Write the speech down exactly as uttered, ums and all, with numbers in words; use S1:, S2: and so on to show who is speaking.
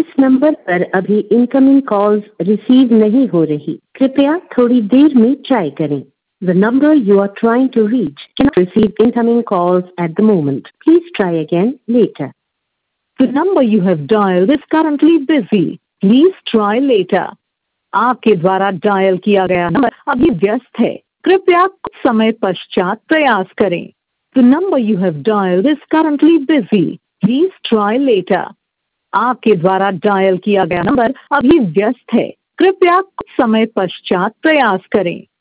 S1: इस नंबर पर अभी इनकमिंग कॉल्स रिसीव नहीं हो रही, कृपया थोड़ी देर में ट्राई करें। The number you are trying to reach cannot receive incoming calls at the moment. Please try again later.
S2: The number you have dialed is currently busy. Please try later. आपके द्वारा dial किया गया number अभी व्यस्त है, कृपया कुछ समय पश्चात प्रयास करें। The number you have dialed is currently busy. Please try later. आपके द्वारा डायल किया गया नंबर अभी व्यस्त है, कृपया कुछ समय पश्चात प्रयास करें।